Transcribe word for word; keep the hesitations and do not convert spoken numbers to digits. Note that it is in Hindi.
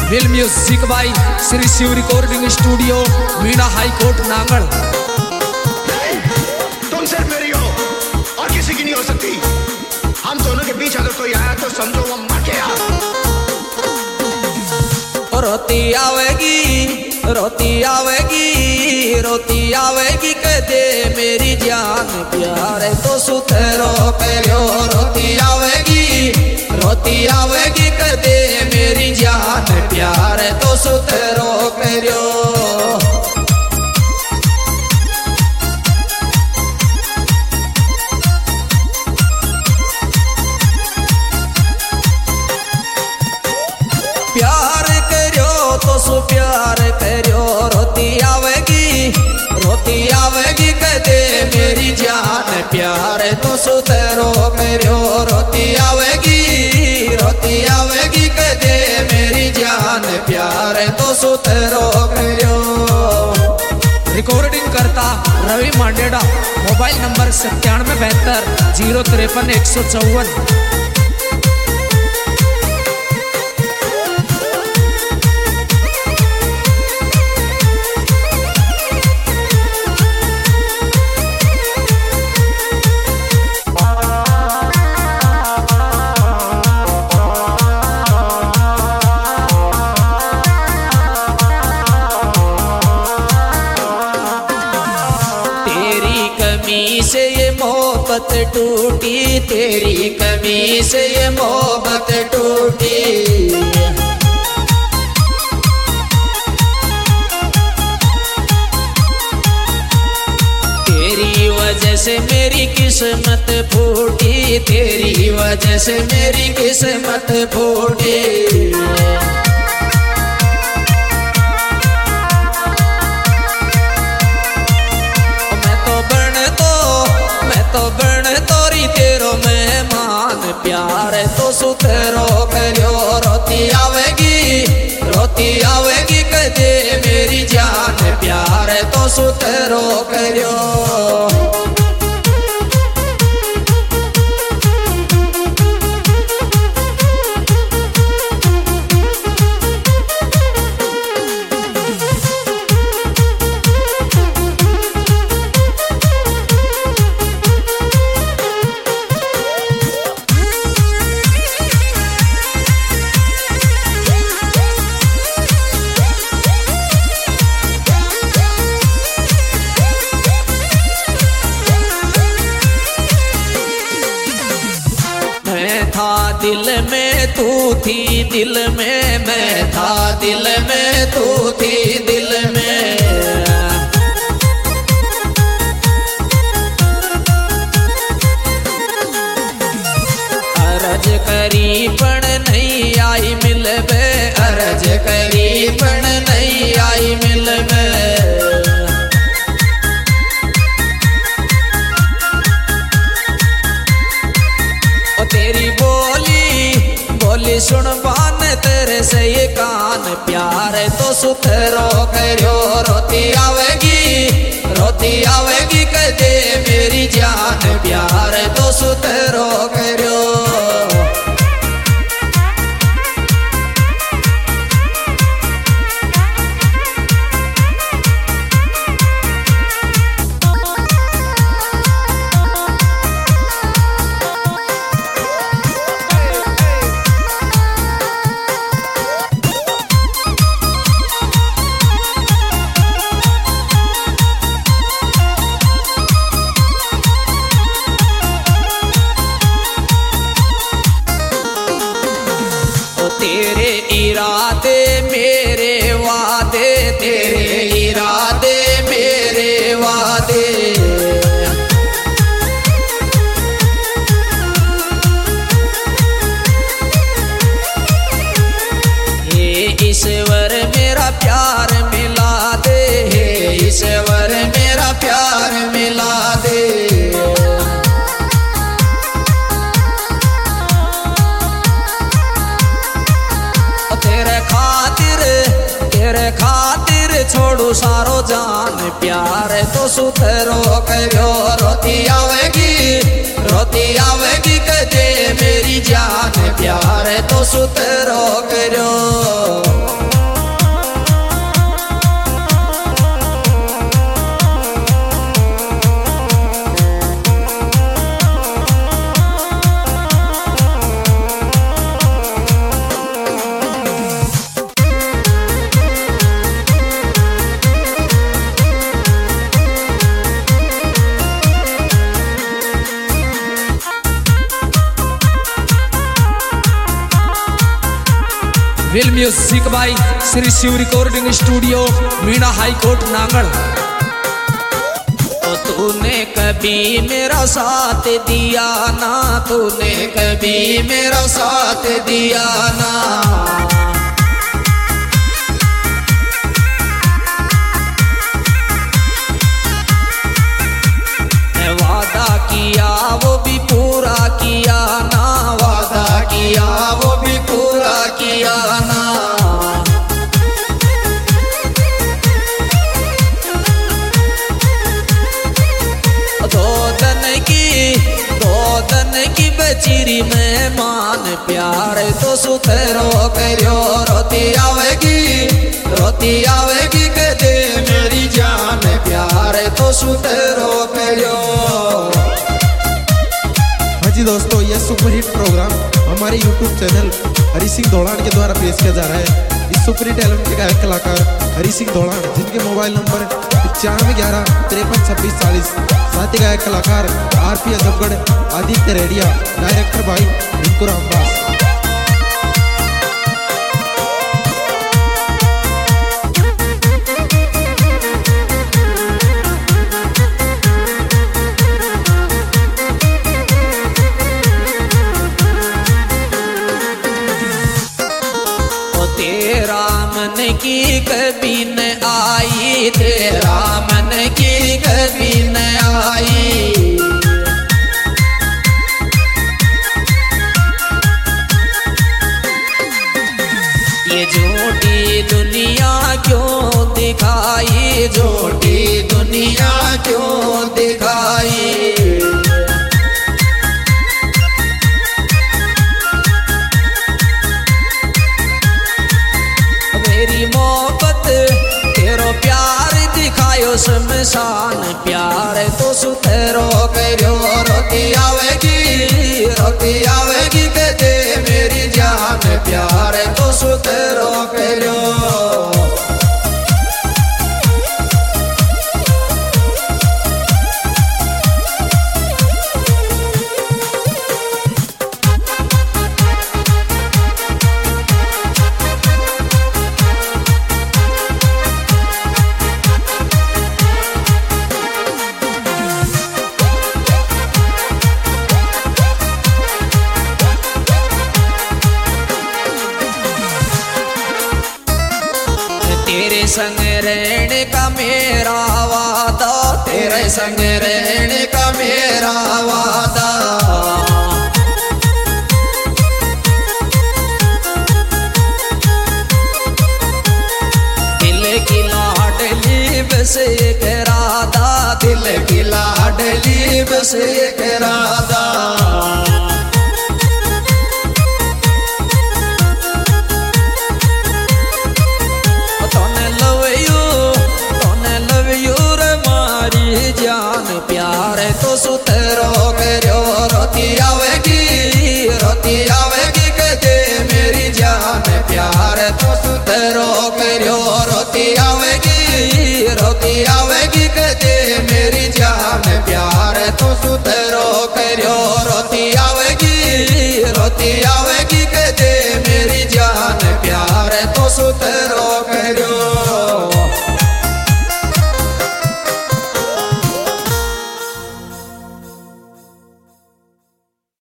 Mill music by Shri Shiv recording studio Meena high court Nangal. तुम सिर्फ मेरी हो और किसी की नहीं हो सकती। हम दोनों के बीच अगर कोई आया तो समझो वो मर गया। रोती आवेगी रोती आवेगी रोती आवेगी कदे मेरी जान प्यार तो सुथरो करो। रोती आवेगी रोती आवेगी कदे मेरी जान प्यार तो सुथरो करो। प्यार करो तो सु प्यार करो। रोती आवेगी रोती आवेगी कदे मेरी जान प्यार तो सुथरो करो। रोती आवेगी रोती आवेगी कदे मेरी जान प्यार तो सुथरो करो। रिकॉर्डिंग करता रवि मांडेड़ा। मोबाइल नंबर सत्तानवे बहत्तर जीरो तिरपन एक सौ चौवन। से ये मोहब्बत टूटी तेरी कमी से ये मोहब्बत टूटी। तेरी वजह से मेरी किस्मत फूटी तेरी वजह से मेरी किस्मत फूटी। तो बन तोरी तेरो मेहमान प्यार तो सुथरो करो। रोती आवेगी रोती आवेगी कदे मेरी जान प्यार तो सुथरो करो। दिल में तू थी दिल में मैं था दिल में तू थी दिल में। अरज करी पण नहीं आई मिलबे अरज करी पण नहीं आई मिलबे। तेरी बोली बोली सुन बान तेरे से ये कान प्यार तो सुथरो करो। रोती आवेगी रोती आवेगी कदे मेरी जान प्यार तो सुथरो करो। तेरे इरादे मेरे वादे तेरे इरादे मेरे वादे। हे ईश्वर मेरा प्यार मिला दे हे ईश्वर मेरा प्यार मिला दे। तेरे खातिर छोड़ू सारो जान प्यार तो सुथरो करो। रोती आवेगी रोती आवेगी कदे मेरी जान प्यार तो सुथरो करो। Will music by Shri Shiv recording studio Meena high court Nangal. तो तूने कभी मेरा साथ दिया ना, तूने कभी मेरा साथ दिया ना। वादा किया वो भी पूरा किया ना, वादा किया वो भी पूरा किया ना। दो दिन की दो दिन की बेचिरी मेहमान प्यार तो सुथरो करो, रोती आवेगी रोती आवेगी के दे मेरी जान प्यार तो सुथरो करो। हाँ जी दोस्तों, यह सुपरहिट प्रोग्राम हमारे यूट्यूब चैनल हरी सिंह धौलान के द्वारा पेश किया जा रहा है। इस सुपरहिट एल्बम के गायक कलाकार हरी सिंह धौलान, जिनके मोबाइल नंबर पचानवे ग्यारह तिरपन छब्बीस चालीस। साथ ही गायक कलाकार R P Ajabgarh, Aditya Redia, director भाई रिंकू रामदास। तेरा मन की कभी न आई, तेरा मन की कभी न आई। ये झूठी दुनिया क्यों दिखाई, झूठी दुनिया क्यों दिखाई। मेरी मोहब्बत तेरो प्यार दिखायो शमशान प्यार तो सुथरो करो, रोती आवेगी रोती आवेगी के दे मेरी जान प्यार तो सुथरो करो। तेरे संग रहने का मेरा वादा, तेरे संग रहने का मेरा वादा। दिल की लाडली बस एक राधा, दिल की लाडली बस एक राधा। जान प्यार तो सुथरो करो, रोती आवेगी रोती आवेगी के दे मेरी जान प्यार तो सुथरो करो, रोती आवेगी रोती आवेगी के दे मेरी जान प्यार तो सुथरो करो, रोती